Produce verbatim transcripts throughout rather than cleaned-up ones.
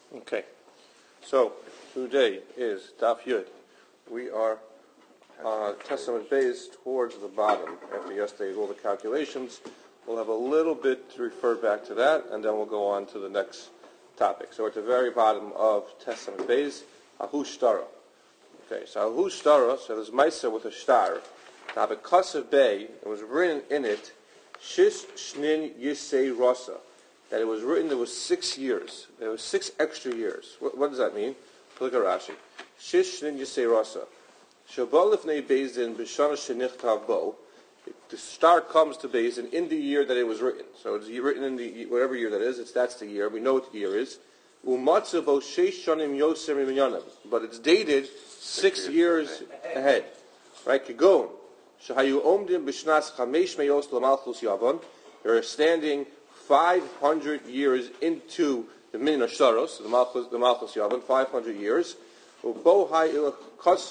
Okay, so today is Daf Yud. We are uh, Testament based towards the bottom. After yesterday, all the calculations, we'll have a little bit to refer back to that, and then we'll go on to the next topic. So we're at the very bottom of Testament base, Ahu Shtara. Okay, so Ahu Shtara, so there's Maisa with a star. Now, because of Bay, it was written in it, Shish Shnin Yisei Rasa. That it was written, there was six years. There was six extra years. What, what does that mean? Look at Rashi. Shish Shnin Yisei Rasa. Shabal Lifnei Bezdin B'shana Shenichtav Bo. The star comes to Bezdin in the year that it was written. So it's written in the whatever year that is. It's that's the year. We know what the year is. Umatzav Bo Sheish Shanim Yosem Minyanim. But it's dated six years ahead. Right? Kigon. Shahayu Omdim B'shnas Chamesh Meyos L'Malchus Yavon. You're standing five hundred years into the Minyan Ashtaros, the Malchus, the Malchus Yavon, five hundred years. And it's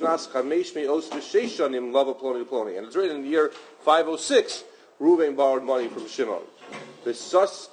written in the year five oh six, Reuben borrowed money from Shimon. And it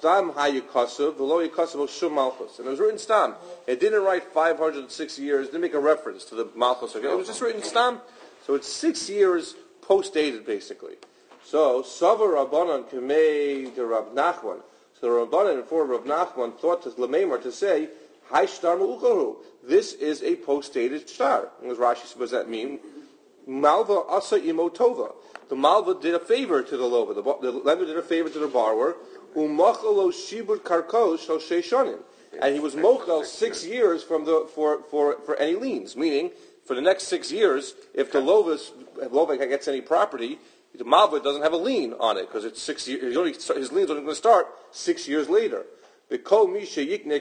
was written Stam. It didn't write five hundred six years, it didn't make a reference to the Malchus. It was just written Stam. So it's six years post-dated, basically. So, Sava Rabbanan Kamei to Rav Nachman. So the Rabbanan and for Rav Nachman thought to Lamemar to say, Hai Shtar Ma'ucharu. This is a post-dated star. And as Rashi says, what does that mean? Malva Asa Imotova. The Malva did a favor to the Lova. The, the lender did a favor to the borrower. Umachalo Shibud Karkos Shal Sheishanim. And he was mochel six years from the for, for, for any liens. Meaning, for the next six years, if the Lova, if Lova gets any property, the Malva doesn't have a lien on it because it's six years. Only, his lien's only going to start six years later. Whoever buys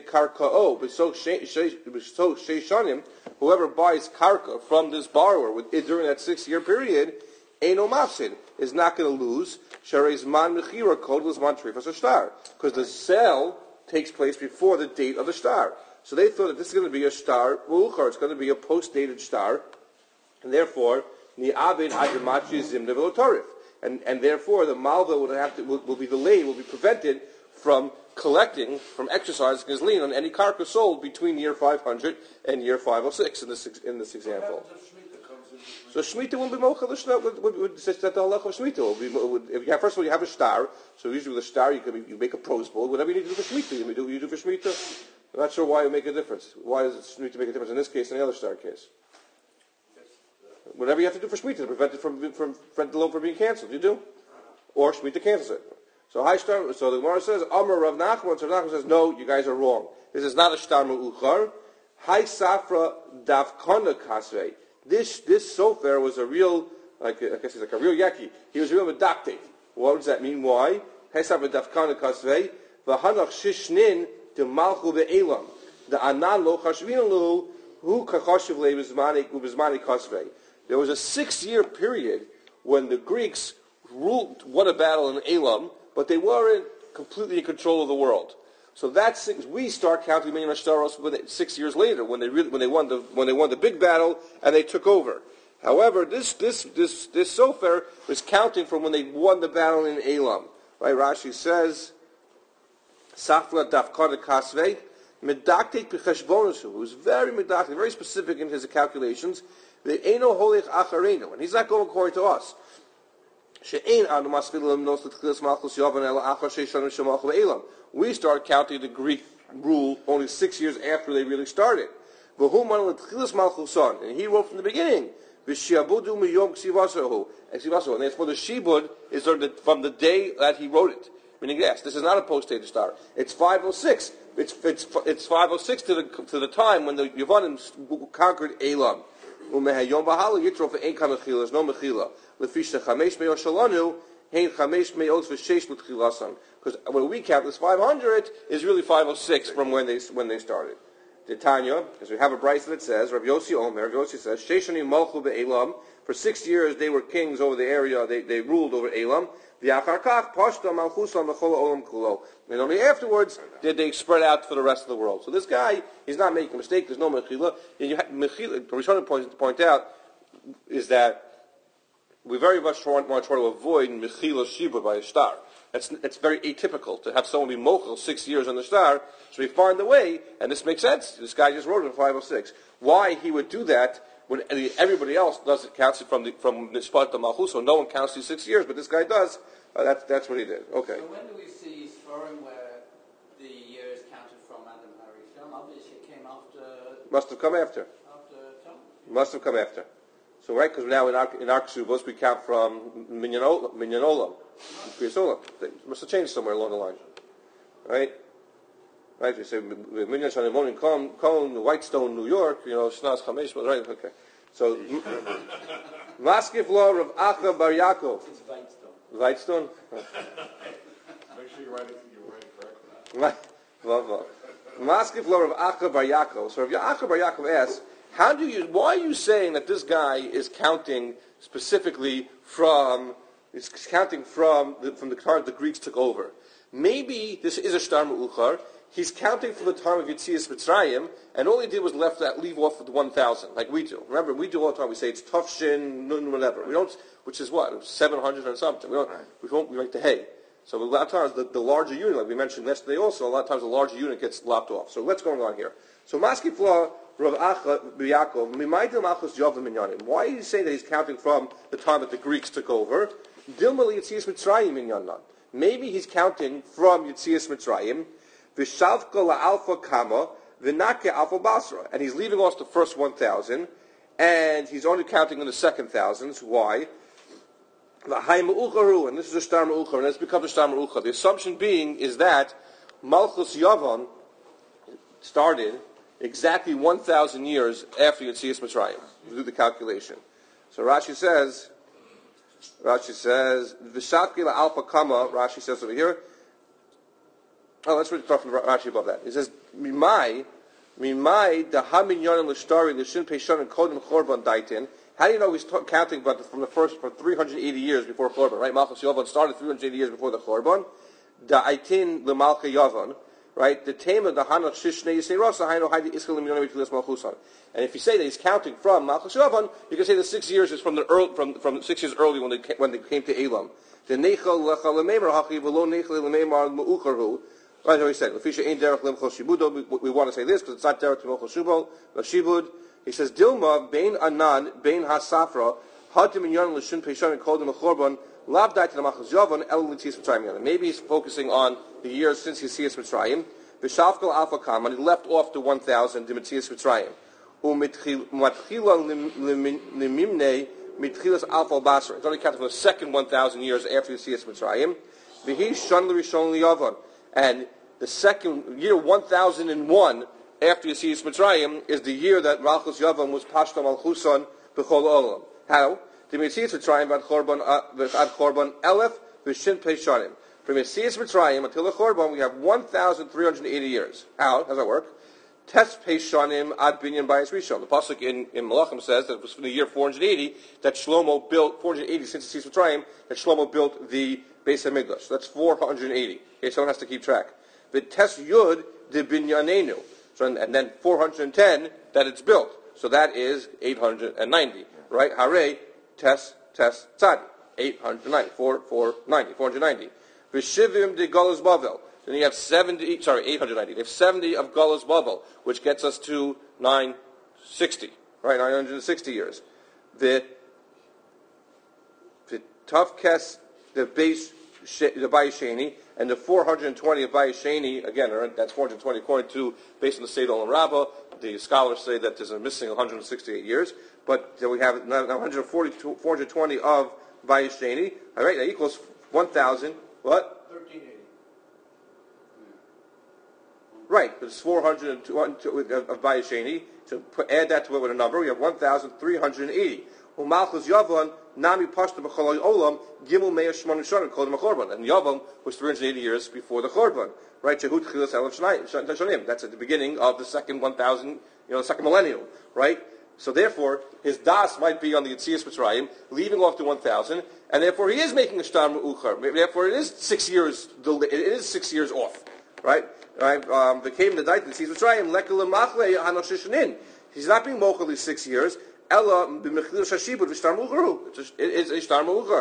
karka from this borrower with, during that six-year period, Eino Mafsid is not going to lose. Because the sale takes place before the date of the star. So they thought that this is going to be a star, it's going to be a post-dated star, and therefore. And, and therefore the Malva would have to, will, will be delayed, will be prevented from collecting, from exercising his lien on any karka sold between year five hundred and year five oh six in this in this example. So Shemitah will be mochel the shtar. Would say that the halacha of Shemitah will be. Would, if you have, first of all, you have a star. So usually with a star, you can you make a prose bowl. Whatever you need to do for Shemitah, you do you do for Shemitah. I'm not sure why it would make a difference. Why does Shemitah make a difference in this case and the other star case? Whatever you have to do for Shemitah to prevent it from, from prevent the loan from being cancelled, you do. Or Shemitah cancels it. So high star, so the Gemara says, Amar Rav Nachman, so Rav Nachman says, no, you guys are wrong. This is not a shtar me'uchar. High safra davkana kasvei. This, this sofer was a real, like, I guess he's like a real yaki. He was a real medactic. What does that mean? Why? High safra davkana kasvei. V'hanach shishnin de malchu be'elam. The anan lo chashvin lo hu kachashiv le ubizmani kasvei. There was a six-year period when the Greeks ruled, won a battle in Elam, but they weren't completely in control of the world. So that's we start counting Minyan Ashtaros six years later when they really, when they won the when they won the big battle and they took over. However, this this this this sofer was counting from when they won the battle in Elam. Right? Rashi says, Safra Dafkar Kasvei Medaktek Pecheshbonusu, who's very medaktek, very specific in his calculations. The Eino Holich Acharenu, and he's not going according to us. We start counting the Greek rule only six years after they really started. And he wrote from the beginning. And therefore the Shibud is from the day that he wrote it. Meaning, yes, this is not a post-dated star. It's five oh six. It's, it's, it's five oh six to the, to the time when the Yavanim conquered Elam. There's no mechila. Because when we count this five hundred is really five oh six from when they when they started. Tanya, because we have a brayso that says, Rav Yossi Omer, Rav Yossi says, Sheishanim malchu be'elam. For six years they were kings over the area. They they ruled over Elam. And only afterwards did they spread out for the rest of the world. So this guy, he's not making a mistake. There's no mechila. Mechila, what we're trying to point, point out is that we very much want, want to try to avoid mechila shiba by a star. It's, it's very atypical to have someone be mochel six years on the star. So we find the way, and this makes sense. This guy just wrote it in five oh six. Why he would do that when everybody else does it, counts it from the from Nishpat to Malchus, so no one counts these six years, but this guy does. Uh, that's that's what he did. Okay. So when do we see Sforim where the years counted from Adam Harishon? Obviously it came after... Must have come after. After Tom? Must have come after. So right, because now in our in our ksubos we count from Minyan Olam, Minyan Olam, Kriyas Olam. They must have changed somewhere along the line, right? Right, we say Minyan Shanim Cone, Cone, Whitestone, New York. You know, Shnas Chamesh. Right, okay. So Maskif law of Acha Bar Yaakov. It's Whitestone. Whitestone. Make sure you write it. You write it correctly. Right. Well, well. Maskif law of Acha Bar Yaakov. So if Acha Bar Yaakov asks, how do you? Why are you saying that this guy is counting specifically from? Is counting from the, from the time the Greeks took over? Maybe this is a shtar me'uchar. He's counting from the time of Yetzias Mitzrayim, and all he did was left that leave off with one thousand, like we do. Remember, we do all the time. We say it's tufshin, nun, whatever. We don't, which is what seven hundred and something. We don't. We don't. We like the hay. So a lot of times the, the larger unit, like we mentioned yesterday, also a lot of times the larger unit gets lopped off. So what's going on here? So Maskif law. Rav Acha B'Yakov, Mimaydim Achos Yavim Minyanim. Why are you saying that he's counting from the time that the Greeks took over? Dilma Yitzias Mitzrayim Minyanan. Maybe he's counting from Yitzias Mitzrayim. V'shavka la'alfa kama v'nake alfa basra, and he's leaving off the first one thousand, and he's only counting in the second thousands. Why? L'hai me'ucharu, and this is a shtar me'uchar, and it's become a shtar me'uchar. The assumption being is that Malchus Yavan started exactly one thousand years after Yetzias Mitzrayim. We do the calculation. So Rashi says, Rashi says, V'shakli la'alpa kama, Rashi says over here, oh, let's read from Rashi above that. He says, Mimai, Mimai, the haminyanim l'shtari, l'shin peishon, and kodim chorban daitin. How do you know he's t- counting about the, from the first, for three hundred eighty years before Chorban, right? Malchus Yavan started three hundred eighty years before the Chorban. Da'aitin l'malcha Yavan. Right, the tema the hanach shishnei yisei rasa hainu haidi iskal l'minyanim v'tilas malchusan. And if you say that he's counting from Malchus Yavan, you can say the six years is from the early, from from six years early when they came, when they came to Elam. The nechal lecha lemeimar hachi v'lo nechal lemeimar meucharhu. Right, how he said, Lefisha ain't derech lemchol shibudo. We, we want to say this because it's not derech to melchol shibud. Shibud. He says Dilma bein anan bein hasafra hadim minyan l'shun peishan and kodim l'chorban. Maybe he's focusing on the years since Yetzias Mitzrayim. V'shavkal alfa kam, and he left off to one thousand to Yetzias Mitzrayim. U'mitchila limimnei mitchilas alfa basra. It's only counted for the second one thousand years after Yetzias Mitzrayim. V'hi shan l'rishon liyavan, and the second year one thousand and one after Yetzias Mitzrayim is the year that Malchus Yavan was pashta malchusan b'chol olam. How? The Yetzias Mitzrayim b'ad Chorban b'ad Chorban elef v'shin peishanim. From Yetzias Mitzrayim until the Chorban, we have one thousand three hundred eighty years. How? How does that work? Tes peishanim ad binyan bayis rishon. The pasuk in, in Malachim says that it was from the year four hundred eighty that Shlomo built four hundred eighty since Yetzias Mitzrayim that Shlomo built the Beis Hamikdash. So that's four hundred eighty. Okay, someone has to keep track. The Tes Yud de binyanenu. So and, and then four hundred ten that it's built. So that is eight hundred ninety. Right? Hare. Tes, tes, tzadi, eight hundred ninety, four, four, ninety, four hundred ninety. V'shivim de Golos Bavel. Then you have seventy, sorry, eight hundred ninety. They have seventy of Golos Bavel, which gets us to nine sixty, right, nine hundred sixty years. The, the Tavkes, the base, the Bayesheni, and the four hundred twenty of Bayesheni, again, that's four hundred twenty according to, based on the Seder Olam Rabbah. The scholars say that there's a missing one hundred sixty-eight years. But we have now one hundred forty, four hundred twenty of Bayesheni. All right, that equals one thousand, what? thirteen eighty. Right, but it's four hundred of Bayesheni. So put, add that to it with a number. We have one thousand three hundred eighty. Umalchus Yavan, Nami Pashta B'choloi Olam, Gimel Meir Shmon Shon, called him a Chorban. And Yavam was three hundred eighty years before the Chorban. Right, Shehut Chilas Elef Shonim. That's at the beginning of the second one thousand, you know, the second millennium. Right? So therefore, his das might be on the Yetzias Mitzrayim, leaving off to one thousand, and therefore he is making a shtar me'uchar. Therefore, it is six years. It is six years off, right? Right. Um, the came the night Yetzias Mitzrayim lekel lemachle hanoshishanin. He's not being mochel these six years. Ella b'mechil shashibud v'shtar me'ucharu. It is a shtar me'uchar.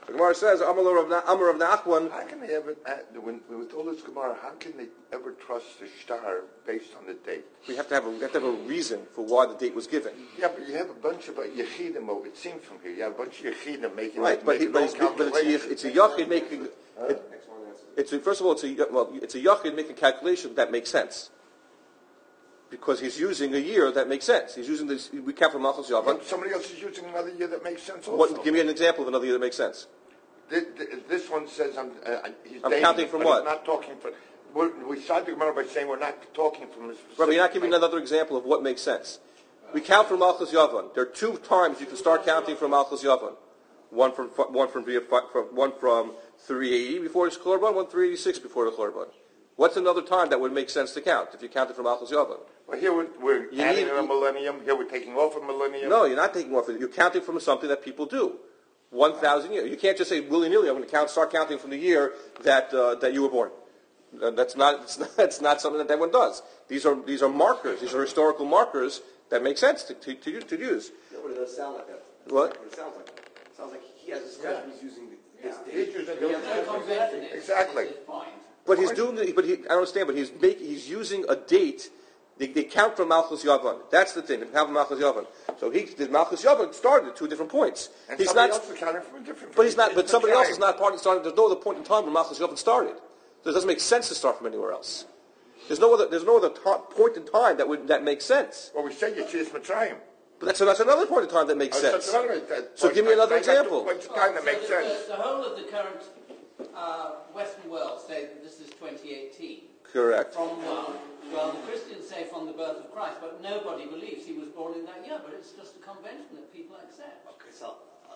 The Gemara says, Amar of Nachman. How can they ever, uh, when, with all this Gemara, how can they ever trust the star based on the date? We have to have a, we have to have a reason for why the date was given. Yeah, but you have a bunch of uh, Yechidim, over, it seems from here, you have a bunch of Yechidim making Right, but, he, making but, those it's, but it's, a, it's a Yachid making, it, it's a, first of all, it's a, well, it's a Yachid making a calculation that makes sense. Because he's using a year that makes sense. He's using this, we count from Malchus Yavan. Yeah, somebody else is using another year that makes sense also. What, give me an example of another year that makes sense. This, this one says I'm, uh, he's I'm dating, counting from but what? He's not talking from. We're, we started the Gemara by saying we're not talking from. A Right, but you're not giving another example of what makes sense. We count from Malchus Yavan. There are two times you can start counting from Malchus Yavan. One from one from, from one from three eighty before the Korban, one three eighty-six before the Korban. What's another time that would make sense to count if you counted from Malchus Yavan? Well, here we're, we're You adding need- a millennium. Here we're taking off a millennium. No, you're not taking off. You're counting from something that people do. One thousand years. You can't just say willy nilly. I'm going to count, start counting from the year that uh, that you were born. Uh, that's not. It's not. It's not something that everyone does. These are these are markers. These are historical markers that make sense to to, to, to use. No, but it does sound like that. What? It sounds like that. It sounds like he has a discussion. He's using this He's date. using He has the- a No convention is, Exactly. is his point. But he's doing. The, but he, I don't understand. But he's make, He's using a date. They, they count from Malchus Yavan. That's the thing. They count from Malchus Yavan. So he, the Malchus Yavan started at two different points. And he's somebody not. else is counting from a different. But he's not. But different somebody else time. is not part of starting. There's no other point in time where Malchus Yavan started. So it doesn't make sense to start from anywhere else. There's no other. There's no other ta- point in time that would that makes sense. Well, we say Yetzias Mitzrayim. But that's, so that's another point in time that makes Oh, sense. that's another- that So point give me in time. another I got two example. points in time that So makes the, sense. The, the whole of the current uh, Western world say that this is twenty eighteen. Correct. From one, well, the Christians say from the birth of Christ, but nobody believes he was born in that year. But it's just a convention that people accept. Okay, so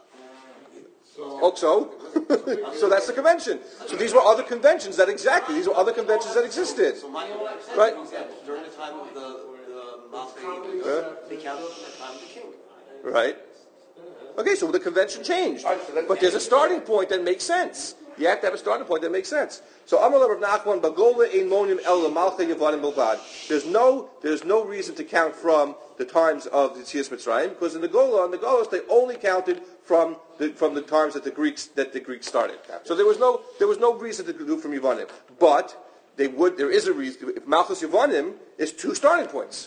Oh, so? So that's the convention. So these were other conventions that exactly, these were other conventions that existed. So my We all accept Right. it. for example, during the time of the the Malchus, Yeah. they counted from the time of the king. Right? Okay, so the convention changed. All right, so that's- But there's a starting point that makes sense. You have to have a starting point that makes sense. So Amalek of Nachman, Bagola ein monim el Malcha Yavanim Bilvad. There's no there's no reason to count from the times of the Yetzias Mitzrayim, because in the Gola, in the Golos, they only counted from the from the times that the Greeks that the Greeks started. So there was no there was no reason to do from Yavanim. But they would there is a reason. If Malchus Yavanim is two starting points.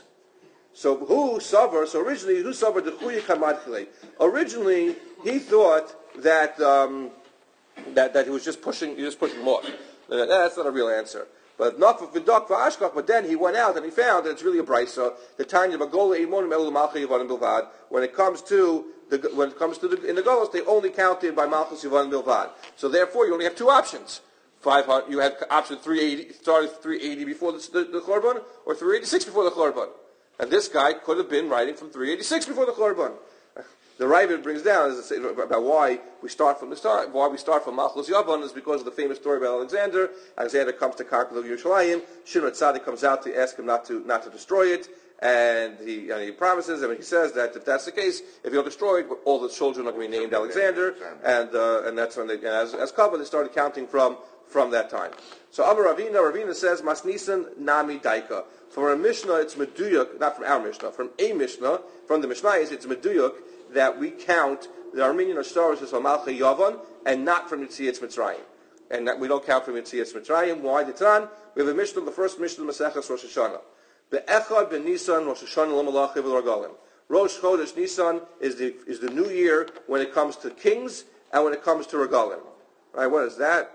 So who suffered? So originally, who suffered the Chuya Kamadchile? Originally, he thought that um, that that he was just pushing, he was just pushing them off. Uh, That's not a real answer. But not for Vidak for Ashkach. But then he went out and he found that it's really a brisa. The Tanya Bagola Imonim Elu Malcha Yavanim Bilvad. When it comes to the when it comes to the in the Golos, they only counted by Malchus Yavanim Bilvad. So therefore, you only have two options. Five hundred. You had option three eighty. Started three eighty before the, the, the Korban, or three eighty-six before the Korban. And this guy could have been writing from three eighty-six before the Korban. The Ravid brings down is about why we start from the start. Why we start from Malchus Yavan is because of the famous story about Alexander. Alexander comes to conquer Yerushalayim. Shimon Tzaddik comes out to ask him not to not to destroy it, and he and he promises. I mean, he says that if that's the case, if you don't destroy it, all the children are going to be named Alexander, and uh, and that's when they, as as covered, they started counting from from that time. So Amar Ravina, Ravina says Masnisan Nami Daika. From our Mishnah, it's Meduyuk, not from our Mishnah, from a Mishnah, from the Mishnah, it's Meduyuk that we count the Armenian Ashtaros as from Malcha Yavan and not from Yetzias Mitzrayim. And that we don't count from Yetzias Mitzrayim. Why? The Tan, we have a Mishnah, the first Mishnah of Maseches Rosh Hashanah. Be'echad ben Nisan Rosh Hashanah l'malachim v'largalim. Rosh Chodesh Nisan is the is the new year when it comes to kings and when it comes to regalim. Right? What is that?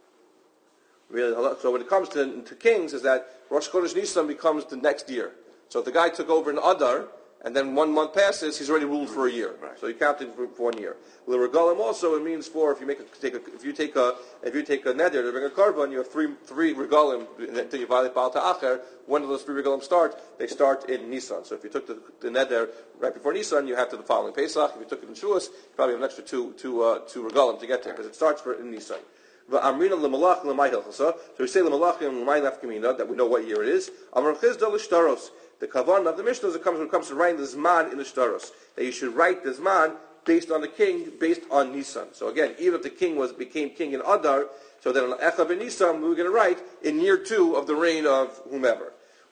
Really, so when it comes to, to kings, is that Rosh Chodesh Nisan becomes the next year. So if the guy took over in Adar, and then one month passes, he's already ruled for a year. Right. So he counted for, for one year. Well, the regalim also it means for if you make a, take a if you take a if you take a neder to bring a carbon, you have three three regalim until you violate Baal Ta'acher. When do those three regalim start? They start in Nisan. So if you took the, the neder right before Nisan, you have to the following Pesach. If you took it in Shavuos, you probably have an extra two two uh, two regalim to get there because it starts for in Nisan. Amrina lemalach lemay hilchasa. So we say lemalachim lemay nafkamina that we know what year it is. Amar chizda l'shtaros. The kavan of the Mishnah is it comes when it comes to writing the zman in the shtaros that you should write the zman based on the king, based on Nisan. So again, even if the king was became king in Adar, so then on Echav ben Nisan we were going to write in year two of the reign of whomever.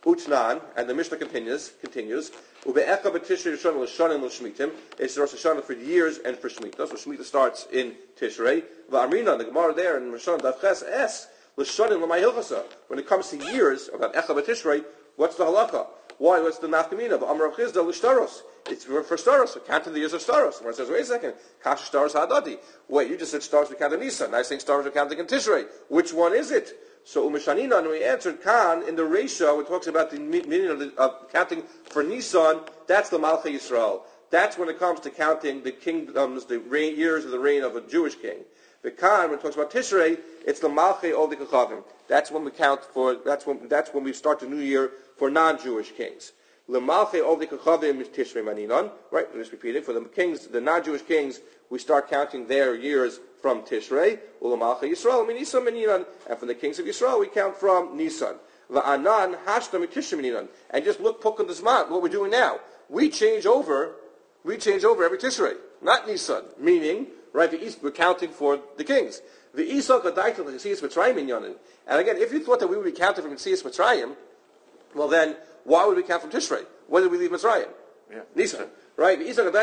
Utnan, and the Mishnah continues, continues, Ube'echa b'Tishrei Rishon l'Shanim l'Shmitim, it's Rosh Hashanah for years and for Shemitah, so Shemitah starts in Tishrei. V'Amrina, the Gemara there in Rosh Hashanah Daf Ches, es, l'Shanim l'May Hilchasa. When it comes to years, about Echa b'Tishrei, what's the halacha? Why? What's the nafkamina? V'Amar Rav Chizda l'Shtaros. It's for, for Staros, so count the years of Staros. Where it says, wait a second, Kash Staros Hadadi. Wait, you just said Staros we count in Nisan. Now you're saying Staros we counting in Tishrei. Which one is it? So Umishanina, and we answered Khan in the Reisha, which talks about the meaning of, the, of counting for Nisan, that's the Malchei Yisrael. That's when it comes to counting the kingdoms, the reign, years of the reign of a Jewish king. The Khan, when it talks about Tishrei, it's the Malchei Ovdei Kachavim. That's when we count for, that's when, that's when we start the new year for non-Jewish kings. L'malchei ovdei kachavim is Tishrei maninon. Right, let's repeat it. For the kings, the non-Jewish kings, we start counting their years from Tishrei. U'l'malchei Yisrael minisan maninon. And for the kings of Yisrael, we count from Nisan. Va'anan hashta mitishrei maninon. And just look, pukun d'zman, what we're doing now. We change over, we change over every Tishrei, not Nisan. Meaning, right, the East, we're counting for the kings. The Isaac Adaitel Yisiyas Mitzrayim minyanin. And again, if you thought that we would be counting from Yisiyas Mitzrayim, well then, why would we count from Tishrei? When did we leave Mitzrayim? Yeah. Nisan. Right? We should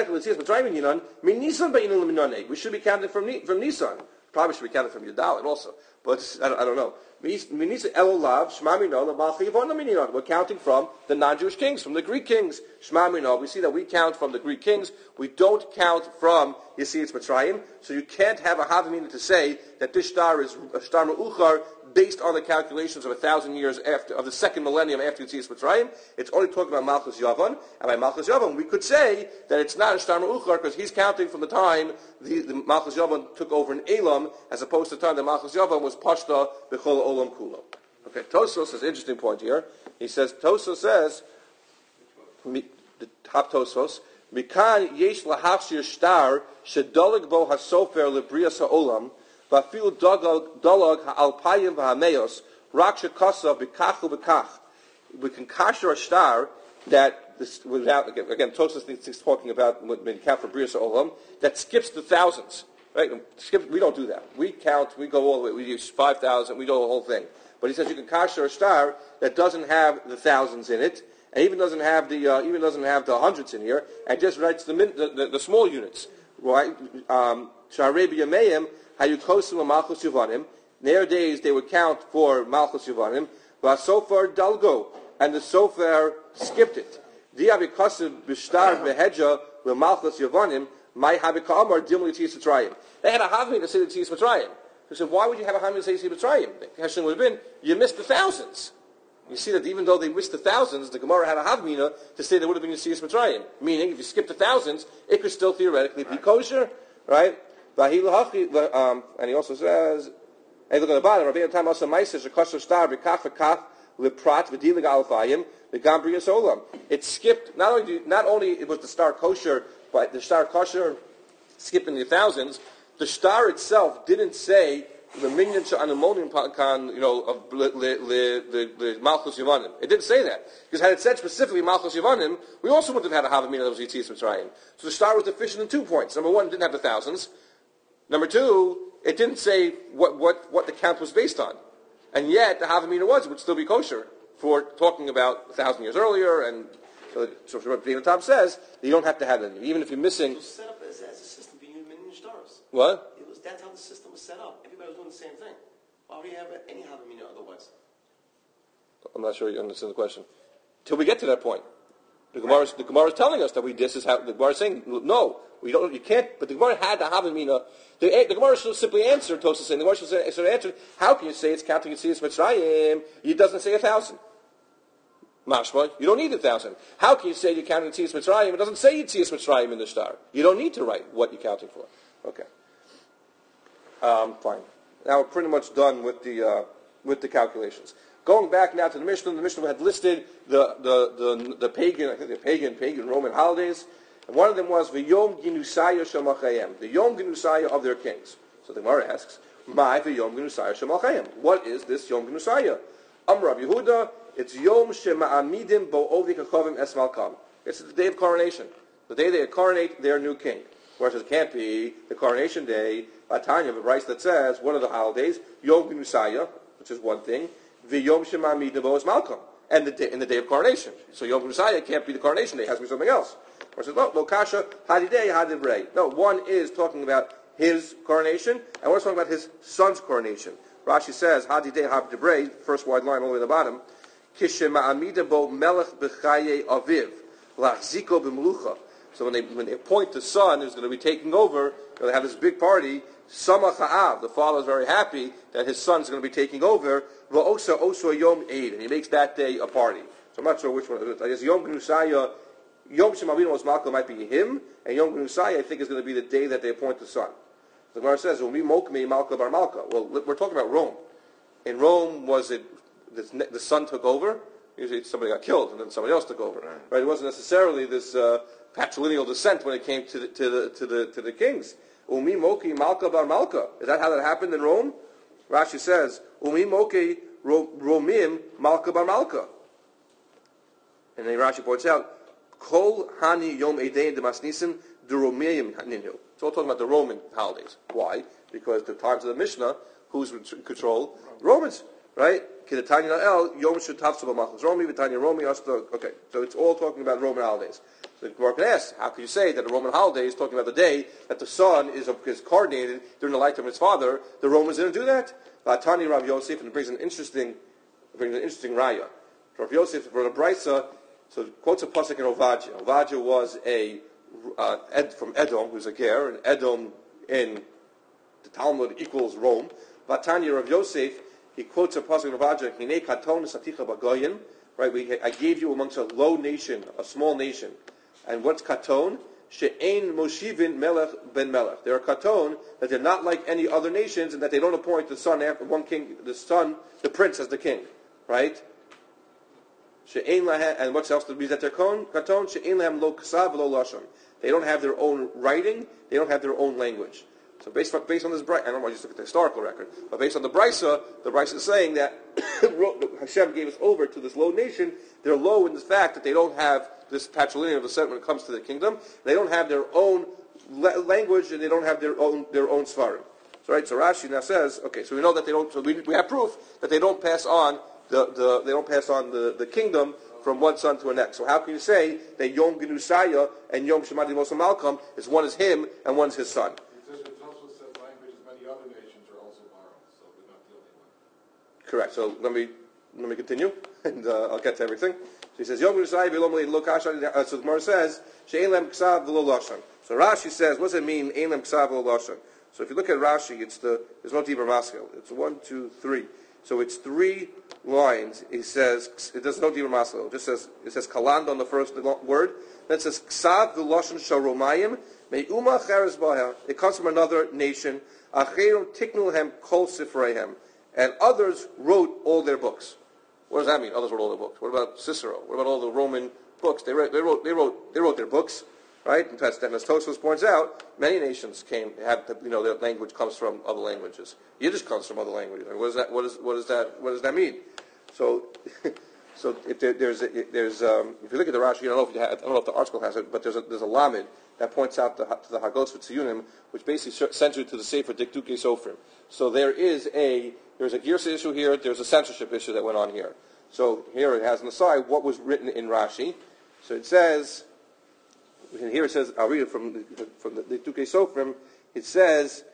be counting from, from Nisan. Probably should be counting from Yudalit also. But I don't, I don't know. We're counting from the non-Jewish kings, from the Greek kings. We see that we count from the Greek kings. We don't count from Yisiyas Mitzrayim. So you can't have a Havamina to say that this star is a star Me'uchar based on the calculations of a thousand years after, of the second millennium after Yisiyas Mitzrayim. It's only talking about Malchus Yavan. And by Malchus Yavan, we could say that it's not a star Me'uchar because he's counting from the time the, the Malchus Yavan took over in Elam, as opposed to the time that Malchus Yavan was Pashta B'chol Olam Kulo. Okay, Tosos has an interesting point here. He says, Tosos says, the top Tosos, Mikan yesh lahachshir star shedolig bo hasofer lebrias ha'olam v'afil dolog ha'alpayim v'hameos rak shekasa b'kach u'b'kach. We can kasher a star that, this, without, again, again Tosos is talking about when you count for brias ha'olam, that skips the thousands. Right? Skip, we don't do that. We count, we go all the way, we use five thousand, we do the whole thing. But he says you can kasher a star that doesn't have the thousands in it, and even doesn't have the uh, even doesn't have the hundreds in here, and just writes the min, the, the, the small units. Right? Sha'arei b'yameim hayukosim l'malchus yuvanim. In their days they would count for malchus yuvanim. V'asofar dalgo, and the sofar skipped it. Di'avikosim b'shtar b'hedja l'malchus yuvanim. My habikam or dimly tziyas Mitzrayim. They had a havmi to say the tziyas Mitzrayim. They said, why would you have a havmi to say tziyas Mitzrayim? The question would have been, you missed the thousands. You see that even though they missed the thousands, the Gemara had a havmina to say there would have been a tziyas Mitzrayim. Meaning, if you skip the thousands, it could still theoretically be kosher, right? Um, and he also says, hey, look at the bottom. Rabbi Tam also meises a kosher star b'kach v'kach leprat v'dilig alfayim v'gam brias olam. It skipped. Not only not only it was the star kosher. But the star kosher, skipping the thousands, the star itself didn't say the minion to anemonium kan, you know, of the Malchus Yavanim. It didn't say that. Because had it said specifically Malchus Yavanim, we also would have had a Havamina that was Yitzias Mitzrayim. So the star was deficient in two points. Number one, it didn't have the thousands. Number two, it didn't say what, what, what the count was based on. And yet, the Havamina was, it would still be kosher for talking about a thousand years earlier and So, so what David Tom says, you don't have to have it, even if you're missing. It was set up as, as a system being minion stars. What? It was that's how the system was set up. Everybody was doing the same thing. Why would you have any havamina otherwise? I'm not sure you understand the question. Till we get to that point, the Gemara is, the Gemara is telling us that we this is how the Gemara is saying no, we don't, you can't. But the Gemara had the havamina. The, the Gemara should simply answer. Tosa saying the Gemara should say, should answer. How can you say it's counting Yitzias Mitzrayim? It doesn't say a thousand. Mashma, you don't need a thousand. How can you say you're counting Yitzias Mitzrayim? It doesn't say Yitzias Mitzrayim in the star. You don't need to write what you're counting for. Okay. Um, fine. Now we're pretty much done with the uh, with the calculations. Going back now to the Mishnah, the Mishnah had listed the the the, the pagan, I think the pagan pagan Roman holidays, and one of them was the Yom Ginusaya Shemachayim, the Yom Ginusaya of their kings. So the Gemara asks, "My the Yom Ginusaya Shemachayim? What is this Yom Ginusaya?" Amar Rav Yehuda. It's Yom Shema'amidim Bo'ovdi Kachovim Es Malkam. It's the day of coronation, the day they coronate their new king. Whereas it can't be the coronation day. Latanya writes that says, what are the holidays? Yom Ginusaya, which is one thing. The Yom Shema'amidim Bo'os Malkam. and the day, and the day of coronation. So Yom Kippur can't be the coronation day; it has to be something else. Or says, no, kasha hadidei hadivrei. No, one is talking about his coronation, and one's talking about his son's coronation. Rashi says, hadidei hadivrei, first wide line all the way to the bottom. Kishema amida bo melech b'chaye aviv lachziko b'mlucha. So when they when they appoint the son who's going to be taking over, they have this big party. Samach ha'av, the father is very happy that his son's going to be taking over. Va'osa osa yom eid, and he makes that day a party. So I'm not sure which one. I guess Yom Gnusaya, Yom Shemavino was Malka might be him, and Yom Gnusaya I think is going to be the day that they appoint the son. The Gemara says, "Umi mokme Malka bar Malka." Well, we're talking about Rome. In Rome, was it the, the son took over? Usually somebody got killed, and then somebody else took over. Right? It wasn't necessarily this uh, patrilineal descent when it came to the, to the to the to the kings. Umi moki Malka bar Malka. Is that how that happened in Rome? Rashi says, Umi moki Romim Malka bar Malka. And then Rashi points out, Kol Hani Yom Edein Demasnisim Duromim Haninu. It's all talking about the Roman holidays. Why? Because the times of the Mishnah, who's in control? Romans, right? Kidatanya El Yom Shutavsu B'Machos Romi V'Tanya Romi Asta. Okay, so it's all talking about Roman holidays. The Gemara can ask, how can you say that a Roman holiday is talking about the day that the son is, is coronated during the lifetime of his father? The Romans didn't do that. Vatani Rav Yosef, and it brings an interesting, brings an interesting raya. Rav Yosef wrote a brisa. So it quotes a pasuk in Ovadia. Ovadia was a uh, Ed, from Edom, who's a ger, and Edom in the Talmud equals Rome. Vatani Rav Yosef, he quotes a pasuk in Ovadia. Hinei katon saticha bagoyin. Right, we, I gave you amongst a low nation, a small nation. And what's katon? She'ein moshivin melech ben melech. They're a katon that they're not like any other nations, and that they don't appoint the son after one king, the son, the prince as the king, right? She'ein lahem, and what else means that they're katon? She'ein lahem lo ksav lo lashon. They don't have their own writing. They don't have their own language. So based on, based on this, I don't want to just look at the historical record, but based on the brisa, the brisa is saying that Hashem gave us over to this low nation. They're low in the fact that they don't have this patrilineal of descent when it comes to the kingdom. They don't have their own la- language, and they don't have their own their own svarim. So right, so Rashi now says, okay, so we know that they don't. So we, we have proof that they don't pass on the, the they don't pass on the, the kingdom from one son to the next. So how can you say that Yom Genusaya and Yom Shemadi Mosa Malcolm is one is him and one is his son? It also says languages many other nations are also borrowed, so we're not the only one. Correct. So let me let me continue, and uh, I'll get to everything. So he says, Yom Genusaya v'lo lo kashan. Uh, so the Gemara says, She'ein lem ksav v'lo lashon. So Rashi says, what does it mean? Ein lem ksav v'lo lashon. So if you look at Rashi, it's the there's no Dibur Maskil. It's one, two, three. So it's three lines. He says it does no Dibur Maskil. It just says it says kaland on the first word. Then it says ksav v'lashon sharomayim me'uma cheres baha. It comes from another nation. Acherim tiknulhem kol sifreihem, and others wrote all their books. What does that mean? Others wrote all their books. What about Cicero? What about all the Roman books? They wrote. They wrote. They wrote. They wrote their books. Right? And as Tosfos points out, many nations came have you know their language comes from other languages. Yiddish comes from other languages. What does that? What is? What does that? What does that mean? So, so if there, there's if there's um, if you look at the Rashi, I don't know if you have, I don't know if the article has it, but there's a there's a lamed that points out the, to the Hagos V'Tziyunim, which basically sends you to the Sefer Dikduke Sofrim. So there is a there's a Girsa issue here. There's a censorship issue that went on here. So here it has on the side what was written in Rashi. So it says. And here it says, I'll read it from the, from the, the Tukei Sofrim. It says,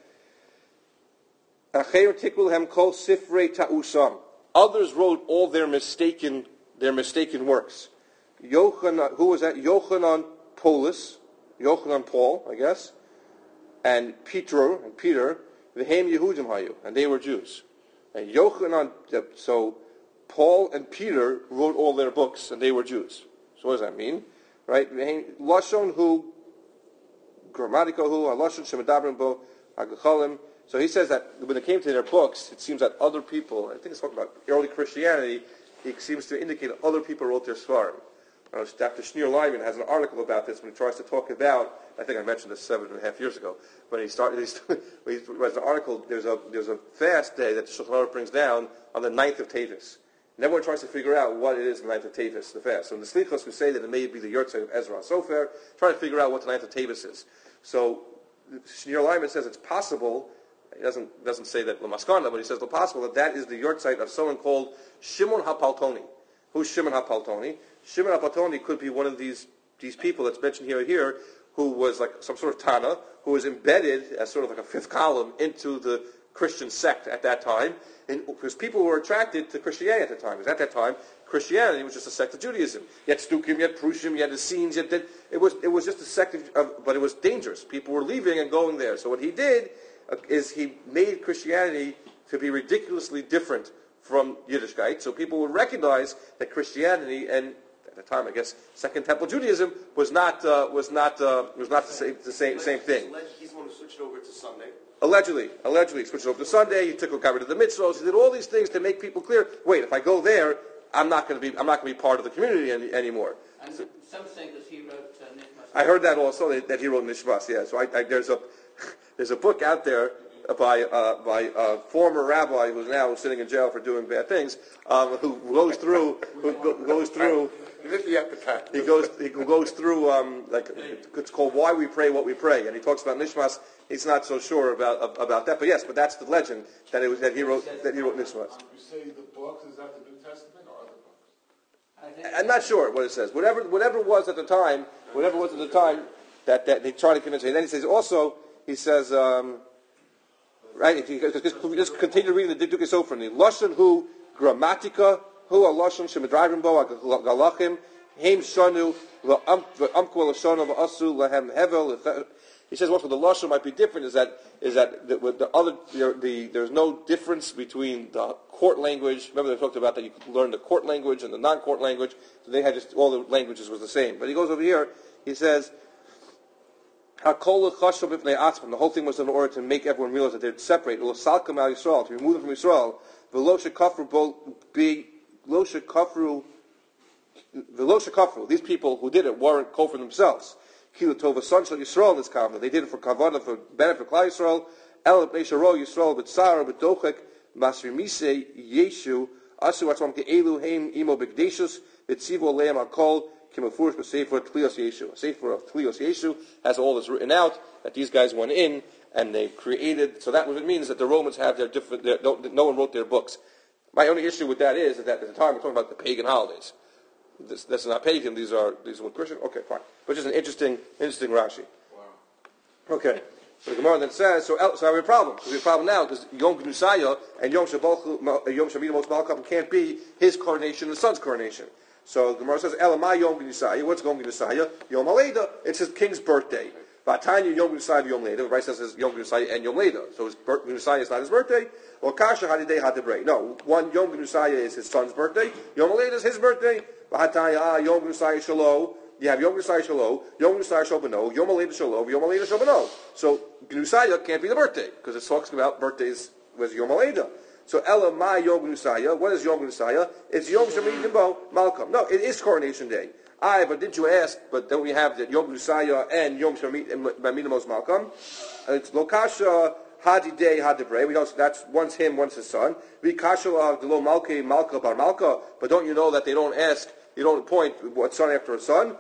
kol sifrei ta'usam. Others wrote all their mistaken their mistaken works. Yochanan, who was that? Yochanan Paulus, Yochanan Paul, I guess, and Peter and Peter, v'hem Yehudim hayu, and they were Jews. And Yochanan, so Paul and Peter wrote all their books, and they were Jews. So what does that mean? Right? Lashon hu, grammatical hu, lashon shemedabrim bo, hagachalim. So he says that when it came to their books, it seems that other people, I think it's talking about early Christianity, he seems to indicate that other people wrote their svarim. Uh, Doctor Shneur Lyman has an article about this when he tries to talk about, I think I mentioned this seven and a half years ago, when he started, when he writes an article, there's a there's a fast day that the Shulchan Aruch brings down on the ninth of Tevis. And everyone tries to figure out what it is the ninth of Tevis, the fast. So in the Slichos, we say that it may be the Yortzeit of Ezra Sofer, trying to figure out what the ninth of Tevis is. So Shneur Lyman says it's possible, he doesn't doesn't say that Lamaskana, but he says it's possible that that is the Yortzeit of someone called Shimon HaPaltoni. Who's Shimon HaPaltoni? Shimon HaPaltoni could be one of these these people that's mentioned here here, who was like some sort of Tana, who was embedded as sort of like a fifth column into the Christian sect at that time, and because people were attracted to Christianity at the time. Because at that time, Christianity was just a sect of Judaism. You had Stukim, you had Prushim, you had the Essenes, you had, it was it was just a sect of, of, but it was dangerous. People were leaving and going there. So what he did uh, is he made Christianity to be ridiculously different from Yiddishkeit, so people would recognize that Christianity and at the time, I guess, Second Temple Judaism was not uh, was not uh, was not the same the same same thing. He's the one who switched over to Sunday. Allegedly, allegedly, he switched over to Sunday. He took got rid of the mitzvahs. He did all these things to make people clear. Wait, if I go there, I'm not going to be I'm not going to be part of the community any, anymore. And So, some think that he wrote uh, Nishmas. I heard that also that, that he wrote Nishmas. Yeah, so I, I, there's a there's a book out there by uh, by a former rabbi who's now sitting in jail for doing bad things, um, who goes through who go, goes through. He goes he goes through um, like it's called Why We Pray What We Pray, and he talks about Nishmas. He's not so sure about about that, but yes, but that's the legend that it was that he wrote that he wrote Nishmas. You say the books, is that the New Testament or other books? I think I'm not sure what it says. Whatever whatever it was at the time, whatever it was at the time that, that they tried to convince me. And then he says also he says um, right if you just, just continue reading the Didukei Sofer, the Lashon Hu Grammatica Hu Lashon Shemidragim Bo Galachim Heim Shanu V'Amku Lashon V'Asu Lahem Hevel. He says also the lashon might be different. Is that is that the, with the other the, the there's no difference between the court language. Remember they talked about that you could learn the court language and the non-court language. So they had just all the languages was the same. But he goes over here. He says, "Hakol chashav b'fnei atzmim." The whole thing was in order to make everyone realize that they're separate. L'salkam al Yisrael, to remove them from Yisrael. V'lo shekafru bo be lo shekafru v'lo shekafru. These people who did it weren't kofar themselves. Kila Tova Son Shal Yisrael in this covenant. They did it for Kavanah, for benefit of Klal Yisrael. El Beisharo Yisrael B'tzara B'dochek Masrimise Yeshu Asu Atzmam Ke'elu Heim Imo B'Gdeshus V'tzivo Leim Akol Kimafurish B'Sefer Tlios Yeshu. A Sefer of Tlios Yeshu has all this written out that these guys went in and they created. So that what it means that the Romans have their different. Their, no, no one wrote their books. My only issue with that is, is that at the time we're talking about the pagan holidays. This, this is not pagan. These are these are Christian. Okay, fine. But just an interesting, interesting Rashi. Wow. Okay. So the Gemara then says, so, so I have a problem. So we have a problem now because Yom Gnusaya and Yom Shabbat Yom Shamida Malkam can't be his coronation and the son's coronation. So the Gemara says, Elamai Yom Gnusaya. What's Yom Gnusaya? Yom Aleda. It's his king's birthday. Vatanya Yom Gnusaya Yom Leda. The Rice says Yom Gnusaya and Yom Leda. So his Gnusaya is not his birthday. Or Kasha Hadidei Hadibrei. No, one Yom Gnusaya is his son's birthday. Yom Aleda is his birthday. Vatanya Yom Gnusaya Shalom. You have Yom Gnusaya Shalom, Yom Gnusaya Shalbano, Yom Aleda Shalom, Yom Aleda Shalbano. So Gnusaya can't be the birthday because it talks about birthdays with Yom Aleda. So Ella Ma Yom Gnusaya. What is Yom Gnusaya? It's Yom Shemidim Bo Malcolm. No, it is coronation day. Aye, but didn't you ask? But then we have that Yom Gnusaya and Yom Shemidim Bo Malcolm. It's Lokasha Hadi Day Hadibre. We know that's one's him, one's his son. We Kasha Delo Malke Malka Bar Malka. But don't you know that they don't ask? You don't appoint what son after a son.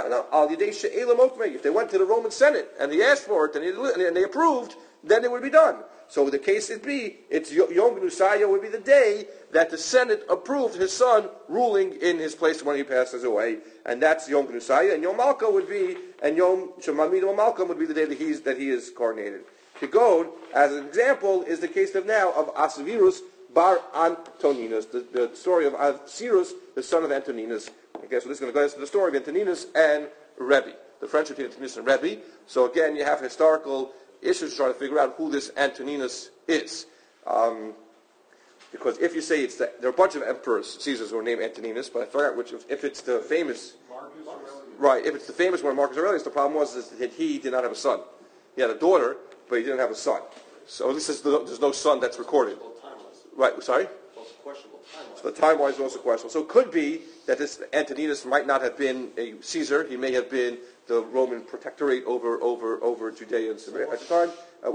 If they went to the Roman Senate and they asked for it and they approved, then it would be done. So the case would be, it's Yom Gnusaya would be the day that the Senate approved his son ruling in his place when he passes away, and that's Yom Gnusaya. And Yom Malka would be, and Yom Shemamid Malka would be the day that he's that he is coronated. Kigod, as an example, is the case of now of Asavirus Bar Antoninus, the, the story of Asirus, the son of Antoninus. Okay, so this is going to go into the story of Antoninus and Rebbe, the friendship between Antoninus and Rebbe. So again, you have historical issues trying to figure out who this Antoninus is. Um, because if you say it's the, there are a bunch of emperors, Caesars, who are named Antoninus, but I forgot which, if it's the famous, Marcus Aurelius. right, if it's the famous one, Marcus Aurelius, the problem was is that he did not have a son. He had a daughter, but he didn't have a son. So this is the, there's no son that's recorded. Right, sorry? So the time-wise is also questionable. So it could be that this Antoninus might not have been a Caesar. He may have been the Roman protectorate over over, over Judea and Samaria at the time. Uh, what?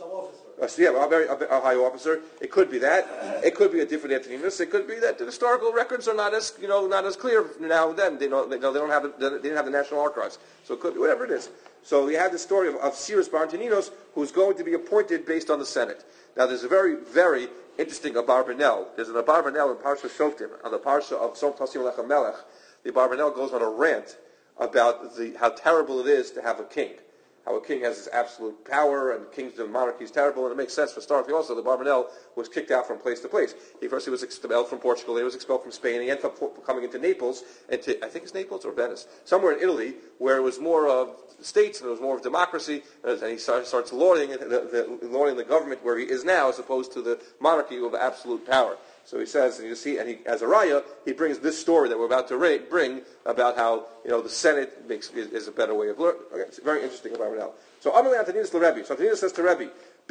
officer. Uh, so yeah, well, a very a, a high officer. It could be that. It could be a different Antoninus. It could be that the historical records are not as you know not as clear now and then. They don't they, they don't have the, they didn't have the National Archives. So it could be whatever it is. So we have the story of, of Cyrus bar Antoninus, who's going to be appointed based on the Senate. Now there's a very very interesting Abarbanel. There's an Abarbanel in Parsha Shoftim on the Parsha of Som Tasim Lechem Melech. The Abarbanel goes on a rant about the how terrible it is to have a king. How a king has this absolute power, and kings and monarchy is terrible, and it makes sense historically also. The Barbanel was kicked out from place to place. He first he was expelled from Portugal, then he was expelled from Spain, and he ended up coming into Naples, and to, I think it's Naples or Venice, somewhere in Italy, where it was more of states and it was more of democracy, and he starts, starts lauding the, the, lauding the government where he is now, as opposed to the monarchy of absolute power. So he says, and you see, and he, as a raya, he brings this story that we're about to ra- bring about how you know the Senate makes is, is a better way of learning. Okay, it's very interesting about it now. So Amalei Antoninus to Rebbe. So Antoninus says to Rebbe,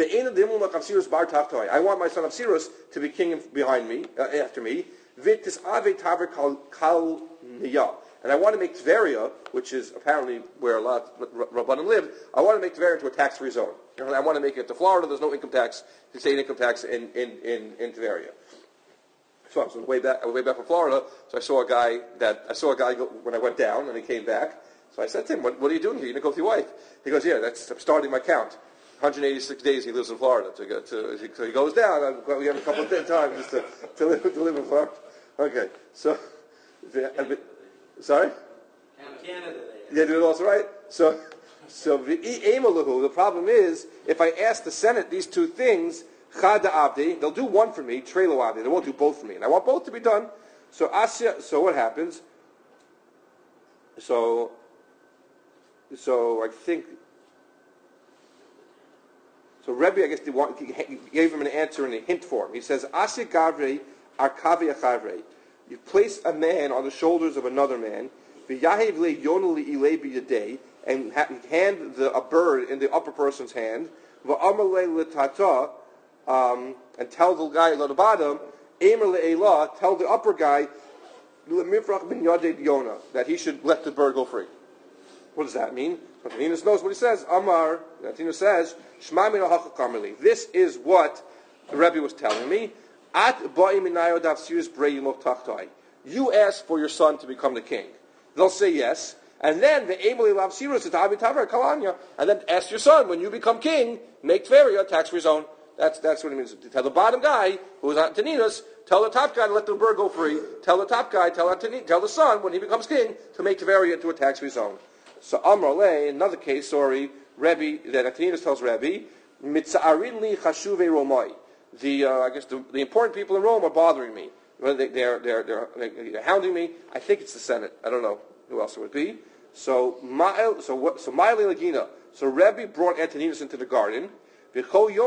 I want my son Avsirus to be king behind me, uh, after me. Vitis ave taver kal niya. And I want to make Tveria, which is apparently where a lot of Rabbanim live, I want to make Tveria into a tax-free zone. You know, I want to make it to Florida. There's no income tax, state income tax in in in, in Tveria. So I was way back, I was way back from Florida. So I saw a guy that I saw a guy go, when I went down, and he came back. So I said to him, "What, what are you doing here? You didn't go with your wife?" He goes, "Yeah, that's I'm starting my count. one hundred eighty-six days he lives in Florida to go to." So he goes down. I, we have a couple of times just to, to, live, to live in Florida. Okay, so sorry, Canada. Yeah, do it also right. So, so the problem is if I ask the Senate these two things. Chada Avdi, they'll do one for me, Trelo Avdi, they won't do both for me. And I want both to be done. So Asya, so what happens? So, so I think, so Rebbe, I guess, want, he gave him an answer in a hint form. He says, Asya Gavre, Arkavi Achavre. You place a man on the shoulders of another man, V'yahev le yonali ilei b'yadei, and hand the, a bird in the upper person's hand, V'amalei l'tata, Um, and tell the guy at the bottom, Emer le'elah, tell the upper guy, Mifrach bin Yadei Yona, that he should let the bird go free. What does that mean? Antoninus knows what he says. Amar, Antoninus says, Shma min ha'chach karmeli. This is what the Rebbe was telling me. At ba'i minayo dav sirus brei yimok tachtai. You ask for your son to become the king. They'll say yes. And then the Emer le'elav sirus et ha'avi taver kalanya. And then ask your son, when you become king, make Tveria tax-free zone. That's that's what it means. Tell the bottom guy, who is Antoninus, tell the top guy to let the bird go free. Tell the top guy, tell Antoninus, tell the son, when he becomes king, to make Tveria into a tax-free zone. So Amar Le, another case, sorry, Rebbe, that Antoninus tells Rebbe, Mitza'arin li chashuve Romai. The, uh, I guess the, the important people in Rome are bothering me. They, they're, they're, they're, they're hounding me. I think it's the Senate. I don't know who else it would be. So, so, what, so Ma'ale Lagina. So Rebbe brought Antoninus into the garden. And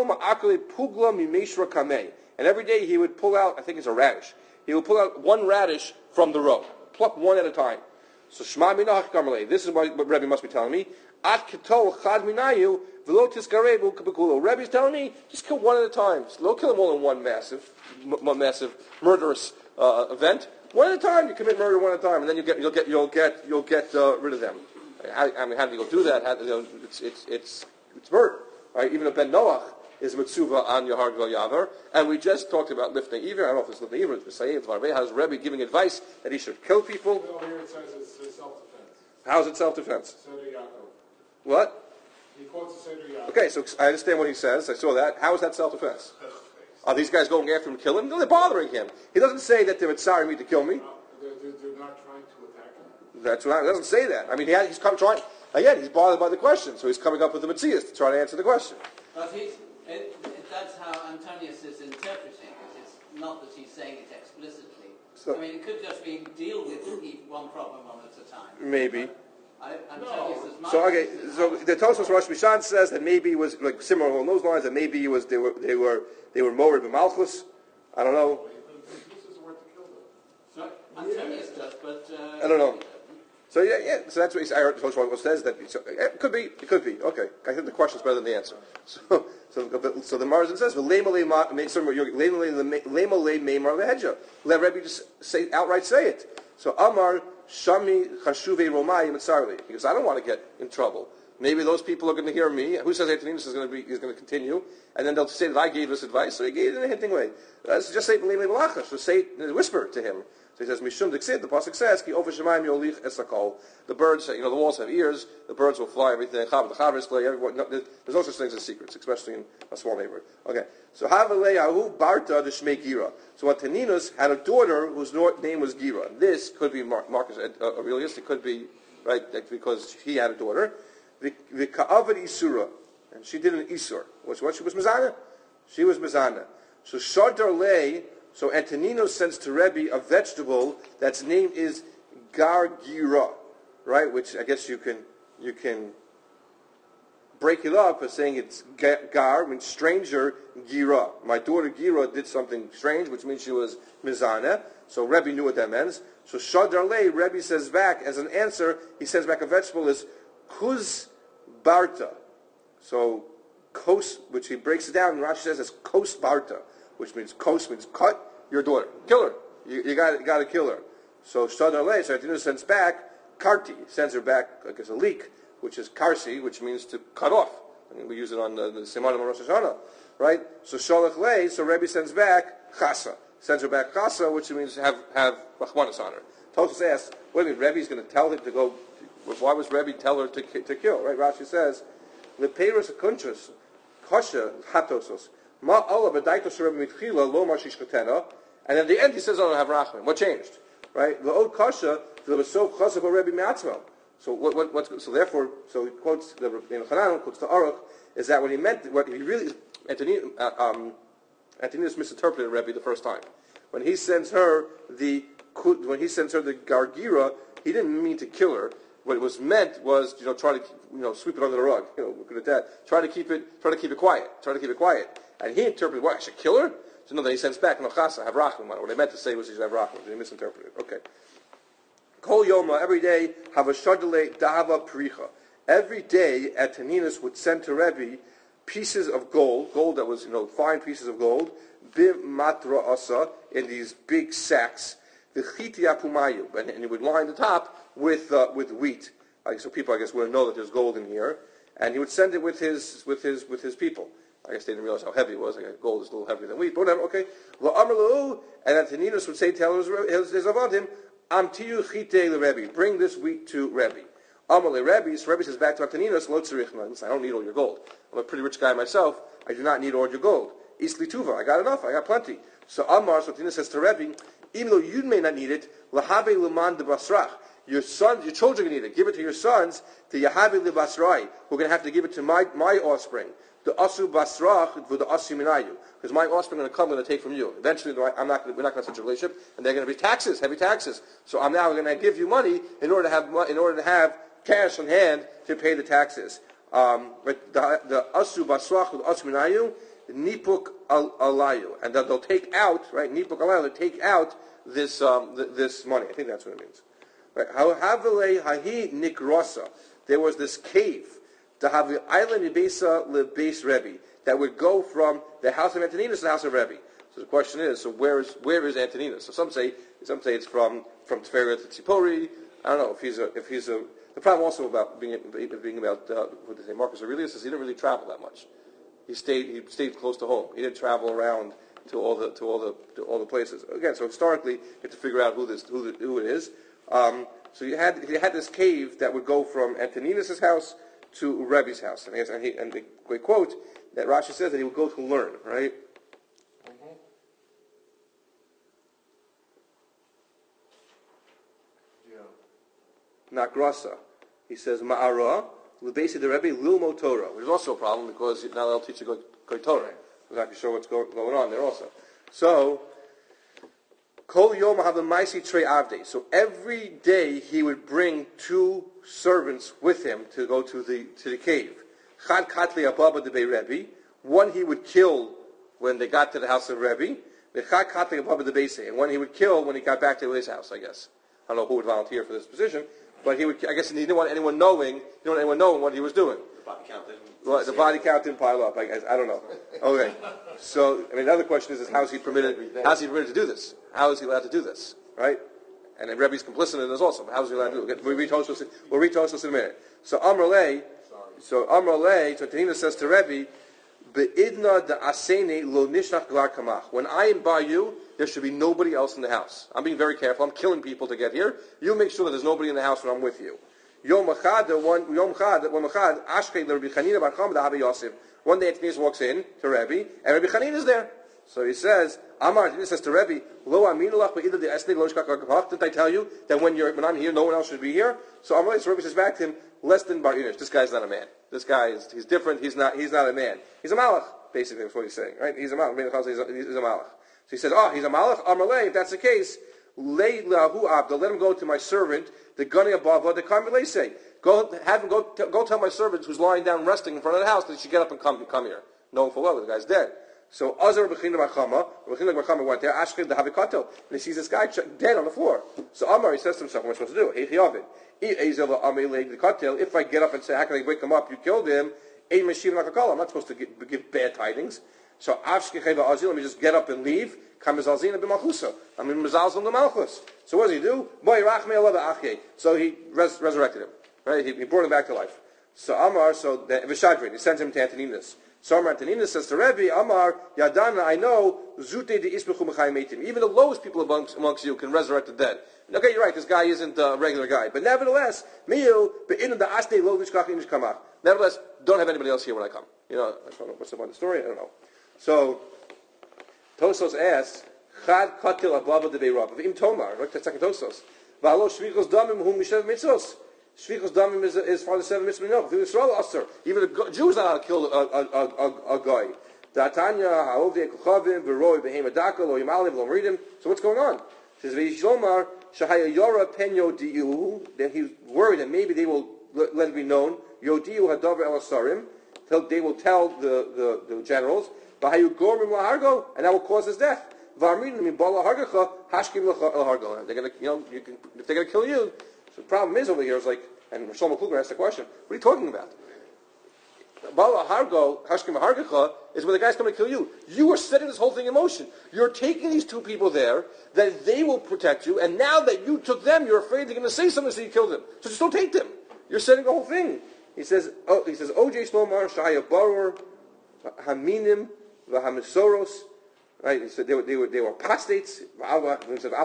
every day he would pull out, I think it's a radish. He would pull out one radish from the row. Pluck one at a time. So Shema Minach Gamalei. This is what, what Rebbe must be telling me. At Kitol Chad Minayu Velotis Garebu Kabikulo. Rebbe's telling me, just kill one at a time. Don't kill them all in one massive, one massive murderous uh, event. One at a time. You commit murder one at a time, and then you get, you'll get, you'll get, you'll get uh, rid of them. I, I mean, how do you go do that? How, you know, it's, it's, it's, it's murder. Right? Even a Ben Noach is Mitzuva on Yahar Gol Yavar. And we just talked about Lifnei Iver. I don't know if it's Lifnei Iver, it's Messiah, how's Rebbe giving advice that he should kill people? No, here it says it's self-defense. How is it self-defense? Seder Yaakov. What? He quotes the Seder Yaakov. Okay, so I understand what he says. I saw that. How is that self-defense? Are these guys going after him to kill him? No, they're bothering him. He doesn't say that they're sorry me to kill me. No, they're, they're, they're not trying to attack him. That's what I, it doesn't say that. I mean, he had, he's come trying. Again, he's bothered by the question, so he's coming up with the Metzias to try to answer the question. But he's, it, it, that's how Antonius is interpreting it. It's not that he's saying it explicitly. So, I mean, it could just be deal with one problem one at a time. Maybe. I, Antonius is much. So okay, so the Tosfos Rosh Mishan says that maybe it was like similar along those lines. That maybe it was they were they were they were Mored b'Malchus. I don't know. This is the word to kill them. So Antonius does, but uh, I don't know. So yeah, yeah. So that's what he, I heard. Tosfos says that so, it could be. It could be. Okay, I think the question's better than the answer. So so so the Marzin says, "Well, lema lema meimar lehedja." Let Rebbe just say outright say it. So Amar Shami Chashuve Romai Mitzarli. Because I don't want to get in trouble. Maybe those people are going to hear me. Who says Antoninus is going to be is going to continue? And then they'll say that I gave this advice, so he gave it in a hinting way. Let's just say b'lei malacha. So say whisper to him. So he says, Mishum diksid, the pasuk says, Ki over shemayim yolich esakol. The birds, you know, the walls have ears, the birds will fly, everything. Chav, the chavris play, everyone. No, there's no such things as secrets, especially in a small neighborhood. Okay. So Havalei Ahu Barta the Shmei Gira. So Antoninus had a daughter whose name was Gira. This could be Mar- Marcus uh, Aurelius, it could be, right, because he had a daughter. The Ka'avad Isura. And she did an Isur. Which what? She was Mizana. She was Mizana. So Shadar Lei, so Antoninus sends to Rebbe a vegetable that's name is Gargira, right? Which I guess you can you can break it up as saying it's Gar, means stranger, Gira. My daughter Gira did something strange, which means she was Mizana. So Rebbe knew what that meant. So Shadar Lei, Rebbe says back as an answer, he sends back a vegetable is Kuz Barta. So Kos, which he breaks it down, and Rashi says as Kos Barta, which means Kos means cut your daughter, kill her. You, you got you got to kill her. So Shadar Lei, so Antoninus sends back Karti, sends her back, I guess, a leek, which is Karsi, which means to cut off. I mean, we use it on the, the Siman of Rosh Hashanah, right? So Sholach Lei, so Rebbe sends back Chasa, sends her back Chasa, which means have have Rachmanis on her. Tosfos asks, wait a minute, Rebbe's going to tell her to go. Why was Rebbe tell her to to kill? Right? Rashi says, "Leperos akunchos, kasha hatosos, ma Allah b'daitos Rebbe mitchila lo ma shishkatena." And at the end he says, "Oh, have rachman." What changed? Right? The old kasha there was so chazak Rebbe me'atzmo. So what? What? What's, so therefore, so he quotes the in Hanan quotes the Aruch is that what he meant, what he really Antoninus, uh, um, Antoninus misinterpreted Rebbe the first time when he sends her the when he sends her the Gargira, he didn't mean to kill her. What it was meant was, you know, try to, you know, sweep it under the rug. You know, we're good at that. Try to keep it, try to keep it quiet. Try to keep it quiet. And he interpreted, what, I should kill her? So no, then he sends back, no, chasa, have rachman. What they meant to say was, he should have rachman. They misinterpreted. Okay. Kol yoma, every day, have a shadale dahava pricha. Every day, Antoninus would send to Rebbe pieces of gold, gold that was, you know, fine pieces of gold, bim matra asa, in these big sacks, the chiti apumayu, and, and he would line the top with uh, with wheat. Like, so people, I guess, wouldn't know that there's gold in here, and he would send it with his with his with his people. I guess they didn't realize how heavy it was. Like, gold is a little heavier than wheat, but whatever. Okay, and Antoninus would say, tell his his, his avodim, "Amtiyu chite leRebbe, bring this wheat to Rebbe." Amale Rebbe, so Rebbe says back to Antoninus, "Lo tzarichna." I don't need all your gold. I'm a pretty rich guy myself. I do not need all your gold. Isli tuva, I got enough. I got plenty. So Amar, so Antoninus says to Rebbe, even though you may not need it, lahabe leman de basrach. Your sons, your children can need it. Give it to your sons, to Yahavi li Basrai, who are going to have to give it to my, my offspring. The Asu Basrach for the Asu Minayu. Because my offspring are going to come, going to take from you. Eventually, I'm not, we're not going to have such a relationship, and they're going to be taxes, heavy taxes. So I'm now going to give you money in order to have in order to have cash on hand to pay the taxes. Um, but the, the Asu Basrach for the Asu Minayu, Nipuk Alayu. And they'll take out, right, Nipuk Alayu, they'll take out this, um, th- this money. I think that's what it means. Right. There was this cave to have the island Ibesa Lebeis Rebbe that would go from the house of Antoninus to the house of Rebbe. So the question is, so where is where is Antoninus? So some say some say it's from from Tveria to Tzipori. I don't know if he's a if he's a. The problem also about being being about uh, what they say Marcus Aurelius is he didn't really travel that much. He stayed he stayed close to home. He didn't travel around to all the to all the to all the places. Again, so historically you have to figure out who this who the, who it is. Um, so you had you had this cave that would go from Antoninus' house to Rebbe's house, and, he, and, he, and the great quote that Rashi says that he would go to learn, right? Mm-hmm. Yeah. Nagrasa, he says Ma'ara Lebesi the Rebbe Lilmo Torah, which is also a problem because now they'll teach you Goy Torah. I'm not sure what's go, going on there also. So. Kol Yom have a Maisi Trei Avde. So every day he would bring two servants with him to go to the to the cave. Chad Katli Ababa de Rebbe. One he would kill when they got to the house of Rebbe. The Chad Katli Ababa de Beise. And one he would kill when he got back to his house, I guess. I don't know who would volunteer for this position, but he would. I guess he didn't want anyone knowing. He didn't want anyone knowing what he was doing. The body count didn't. Well, the body count didn't pile up. I guess I don't know. Okay, so I mean, another question is, is how is he permitted? How is he permitted to do this? How is he allowed to do this? Right? And then Rebbe's complicit in this also. How is he allowed to do it? We'll read Tosfos. We'll read Tosfos in a minute. So Amrlei, so Amar Lei, so Tanina says to Rebbe, Be'idna da asene lo nishnach gvar kamach. When I am by you, there should be nobody else in the house. I'm being very careful. I'm killing people to get here. You make sure that there's nobody in the house when I'm with you. Yom Echad, one Yom Echad, one Echad, Ashkei Rabbi Chanina bar Chama da Rabbi Yosef. One day Tanina walks in to Rebbe, and Rabbi Chanina is there. So he says, Amar, he says to Rebbe, Lo aminulach be'idna da asene lo nishkach gvar kamach. Didn't I tell you that when you're when I'm here, no one else should be here? So Amar, so Rebbe says back to him, less than Bar Yunish. This guy's not a man. This guy is he's different. He's not he's not a man. He's a malach, basically. That's what he's saying, right? He's a malach. He's a, he's a malach. So he says, oh, he's a malach. Amalei. If that's the case, lei lahu abda. Let him go to my servant, the gani abava, the kamilei say. Go have him go t- go tell my servant who's lying down resting in front of the house that he should get up and come come here, knowing full well that the guy's dead. So Azar Bechina Bachama, Bechina Bachama went there, Ashkei the Havikato, and he sees this guy dead on the floor. So Amar, he says to himself, what am I supposed to do? If I get up and say, how can I wake him up? You killed him. I'm not supposed to give, give bad tidings. So let me just get up and leave. I mean, Mizalzim the Malchus. So what does he do? So he res- resurrected him. Right? He, he brought him back to life. So Amar, so the Vishadrin, he sends him to Antoninus. So Amar Antoninus says to Rebbe, Amar, Yadana, I know, Zute de Isbechu Mechai Meitim. Even the lowest people amongst, amongst you can resurrect the dead. Okay, you're right, this guy isn't a regular guy. But nevertheless, Miyu, Be'inu da Aste Lo Vishkach Imish Kamach. Nevertheless, don't have anybody else here when I come. You know, I don't know what's the point of the story, I don't know. So, Tosos asks, Chad Katil Ababa de Beirab. Im Tomar, look at second Tosos. V'alo Shvichos Damim Hum Mishav Mitzvos. Shvichos Damim is, is for the seven mitzvah no. The Yisrael Aser. Even a Jew is not allowed to kill a, a, a, a, a guy. Datanya, Haovde, Kuchavim, Veroi, Behema Daka, Lo Yimalim, Lo Meridim. So what's going on? It says, V'yishomar, Shahaya Yora Penyo Diyu. Then he's worried that maybe they will let, let it be known. Yodiu Hadavar El Asarim. They will tell the, the, the generals. V'hayu Gormim Lahargo. And that will cause his death. V'amridim in Bala Hargacha, Hashkim Lahargo. They're going to, you know, you can, if they're going to kill you. So the problem is over here is like, and Shlomo Kluger asked the question, what are you talking about? Bala Hargo, Hashkim Hargacha, is when the guy's coming to kill you. You are setting this whole thing in motion. You're taking these two people there, that they will protect you, and now that you took them, you're afraid they're going to say something so you kill them. So just don't take them. You're setting the whole thing. He says, oh, he says, O J Shlomo, Shaya Barur, Haminim, Vahamisoros, right? He said they were, they were, they were apostates. He said,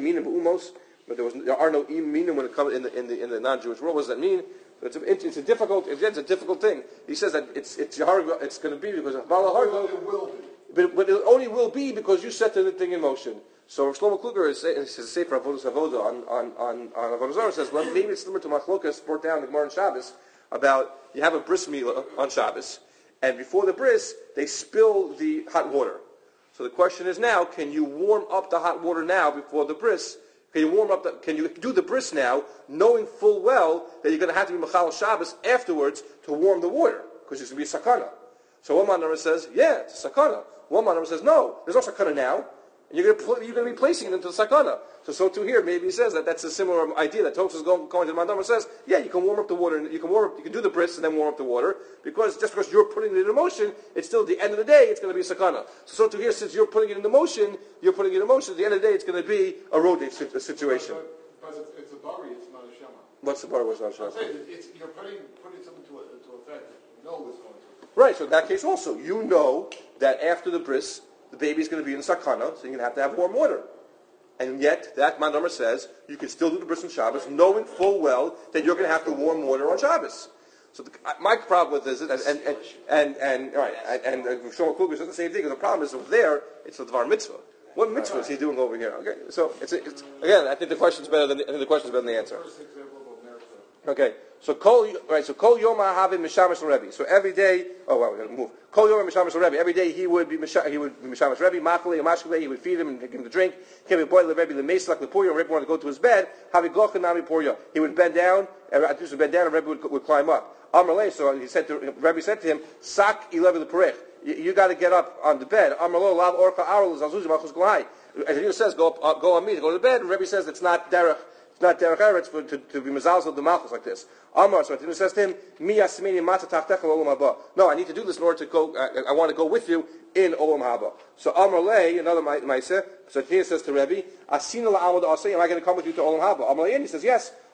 but there was there are no minim when it comes in the in the in the non-Jewish world. What does that mean? It's a, it's a difficult it's a difficult thing. He says that it's it's Yahargo, it's going to be because of Bala Hargo. It will be. But, but it only will be because you set the thing in motion. So Shlomo Kluger is saying, he says, Sefer Avodas Avoda on on on on Avodah Zarah says, well, maybe it's similar to Machlokas brought down the Gemara on Shabbos about you have a bris milah on Shabbos, and before the bris they spill the hot water. So the question is now, can you warm up the hot water now before the bris? Can you warm up the, can you do the bris now, knowing full well that you're going to have to be Machal Shabbos afterwards to warm the water, because it's going to be a sakana. So one man says, yeah, it's a sakana. One man says, no, there's no sakana now, and you're going to pl- you're going to be placing it into the sakana. So so too here, maybe he says that that's a similar idea that Tokus is going, going to the Mandamar says, yeah, you can warm up the water, and you can warm up, you can do the bris and then warm up the water, because just because you're putting it in motion, it's still at the end of the day, it's going to be a sakana. So so too here, since you're putting it into motion, you're putting it in motion, at the end of the day, it's going to be a road situation. But, but it's, it's a bari, it's not a shema. What's the bar? What's not a shema? I'm saying it's, you're putting putting something to, to effect that you know is going to. Right, so in that case also, you know that after the bris, the baby's going to be in sakana, so you're going to have to have warm water. And yet, that Mandomer says, you can still do the bris on Shabbos, knowing full well that you're going to have to warm water on Shabbos. So the, my problem with this is, and, and, and, and, and all right, and, and Shlomo Kluger says the same thing, because the problem is over there, it's the Dvar Mitzvah. What mitzvah is he doing over here? Okay, so, it's, it's again, I think the question's better than, I think the question's better than the answer. First example of merit. Okay, so kol right, so kol yom havim mishamash Rebbe. So every day, oh well, we're gonna move. Kol yom mishamash Rebbe. Every day he would be misha, he would be mishamash Rebbe. Machale mashkale. He would feed him and give him to drink. He would boil the Rebbe the meislak the porya. Rebbe wanted to go to his bed. Havi glochin nami porya. He would bend down. Adus would bend down, and Rebbe would, would climb up. Amarle. So he said to Rebbe said to him, Sak eleven the perech. You, you got to get up on the bed. Amarlo lav orcha arul zazuzi machus glai. As he says, go up, uh, go on me to go to the bed. And Rebbe says it's not derech. It's not derech eretz for to, to be mezalzel the malchus like this. Amar, so it says to him, Mi yasmini matzah tachtecha olam haba. No, I need to do this in order to go. I, I want to go with you in olam haba. So Amar lei, another ma'aseh. So Tina says to Rebbe, Asina la'amod asay. Am I going to come with you to olam haba? Amar lei, and he says yes.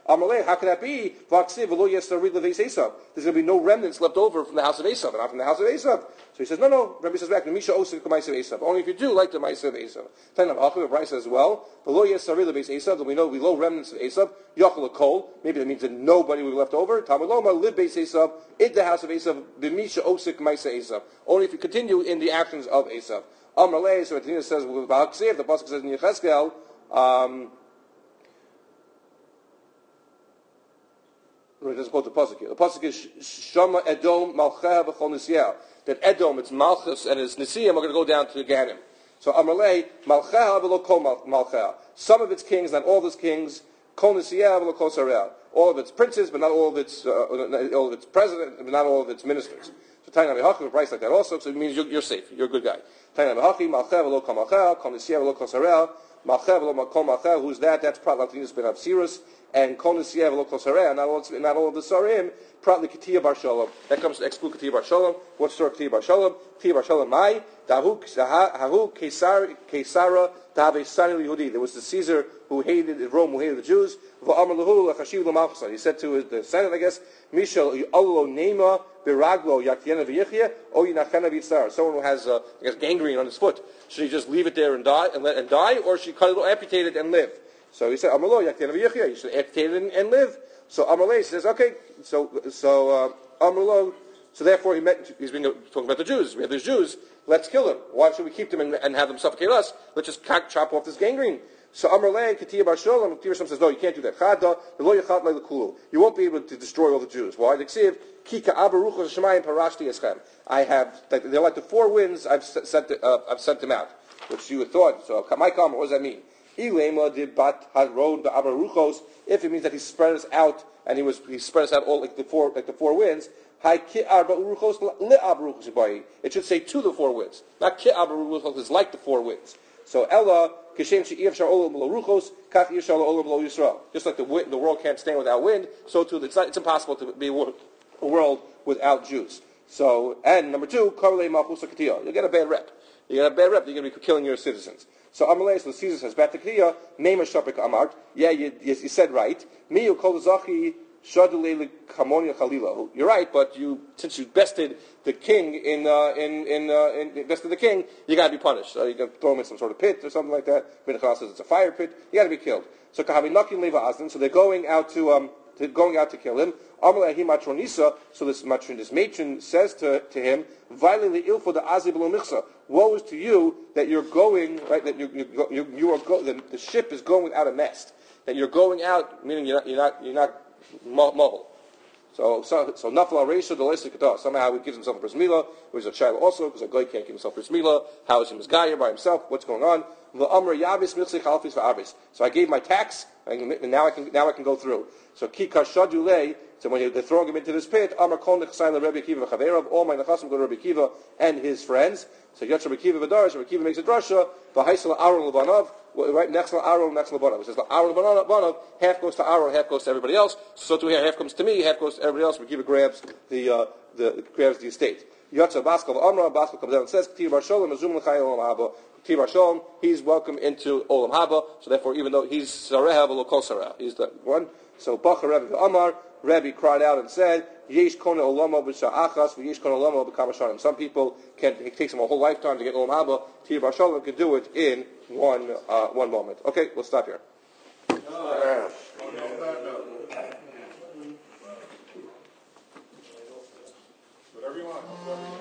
Amalei, how can that be? There's going to be no remnants left over from the house of Esav, not from the house of Esav. So he says, no, no. Rabbi says back, Misha Osik Ma'aser Esav. Only if you do like the Ma'aser of Esav. Tanam Achim, Rabbi says as well, V'lo Yisrael Beis Esav. That we know we low remnants of Esav. Yachol Kol. Maybe that means that nobody will be left over. Tamaloma live Beis Esav in the house of Esav. B'Misha Osik Ma'aser Esav. Only if you continue in the actions of Esav. Amalei. So it says, the pasuk says in Yechezkel. Um, It doesn't quote the pasuk here. The pasuk is Shama Edom Malchah B'chol Nisiyah. That Edom, its Malchus and its Nisiyah are going to go down to Ganim. So Amalei Malchah V'lo Kol Malchah. Some of its kings, not all of its kings. Kol Nisiyah V'lo Kol Sareh. All of its princes, but not all of its uh, all of its presidents, but not all of its ministers. So Tainam Yehachi, a price like that also. So it means you're, you're safe. You're a good guy. Tainam Yehachi Malchah V'lo Kol Malchah. Kol Nisiyah V'lo Kol Sareh. Malchah V'lo Kol Malchah. Who's that? That's probably Latinus ben Absirus. And Kol Nisiyah V'lo Kol Sareh, not all, not all of the Sarim, probably Ketiyah Bar Shalom. That comes to exclude Ketiyah Bar Shalom. What's the story of Ketiyah Bar Shalom? Ketiyah Bar Shalom, Mai, Dahu Kesara, Dave Sani Yehudi. There was the Caesar who hated Rome, who hated the Jews. He said to the Senate, I guess, Mishal Yolo Nema Biraglo Yakyena V'Yichya, O Yinachena V'Yitzar. Someone who has, uh, I guess, gangrene on his foot. Should he just leave it there and die, and, let, and die, or should he cut it, amputate it and live? So he said, Amalo Yakyena V'Yichya. You should amputate it and, and live. So Amalei says, okay, so so uh, Amalo, so therefore he meant, he's been talking about the Jews. We have these Jews. Let's kill them. Why should we keep them and, and have them suffocate us? Let's just chop off this gangrene. So Amalei, Ketiyah Bar Shalom, Ketiyah says, no, you can't do that. Chada, lo yachat le'lekulu. You won't be able to destroy all the Jews. Why? L'ksiv, ki ka'aba ruchos shemayim parashti eschem. I have, they're like the four winds. I've sent, uh, I've sent them out, which you would thought. So my comment, what does that mean? If it means that he spread us out and he was he spread us out all like the four like the four winds, it should say to the four winds, not is like the four winds. So Ella just like the wind, the world can't stand without wind, so too it's not, it's impossible to be a world without Jews. So and number two, you get a bad rep. You get a bad rep. You're going to be killing your citizens. So Amalei, so Caesar says, Batakriya, name a Shapik Amart. Yeah, you, you, you said right. Me, you call the Zachi, Shadulele Kamonia Khalila. You're right, but you, since you bested the king in, uh, in, in, uh, in, bested the king, you got to be punished. So you can throw him in some sort of pit or something like that. Benachal says it's a fire pit. You got to be killed. So Kahavinakin Leva Azlan, so they're going out to, um, to, going out to kill him. Amalei Matronisa, so this matron, this matron says to, to him, Violently ill for the Azib Michsa. Woe is to you that you're going, right, that you, you, you, you are go, the, the ship is going without a mast. That you're going out, meaning you're not, you're not, you're not mobile. So, so, so Nafla Reisha Delesa Kata. Somehow he gives himself a bris milah. It was a child also, because a guy can't give himself a bris milah. How is he misgayer by himself? What's going on? So I gave my tax, and now I can now I can go through. So Kika Shadulei. So when they're throwing him into this pit, Amar Kol Nechsayin Rabbi Akiva V'Chaverav, all my Nechasim go to Rabbi Akiva and his friends. So Yotz Rabbi Akiva V'Darash, Rabbi Akiva makes a drasha, V'Haisel Aaron L'Banav, right, next Aaron, next L'Banav. It says Aaron L'Banav, half goes to Aaron, half goes to everybody else. So to here, half comes to me, half goes to everybody else. Rabbi Akiva grabs the, uh, the, grabs the estate. Yotz Baskal Amra, Baskal comes down and says, K'tir Bar Shalom, Azum L'Chai Olam Haba. K'tir Bar Shalom, he's welcome into Olam Haba, so therefore even though he's Sareh, V'Lo Kol Sareh, he's the one. So Bachar Rebbe Amar, Rebbe cried out and said, Yesh kona olamo b'sha'achas, v'yesh kona olamo b'kamashanim. Some people can, it takes them a whole lifetime to get Olam Haba. Tir Bar Shalom can do it in one uh, one moment. Okay, we'll stop here. Oh, Whatever you want.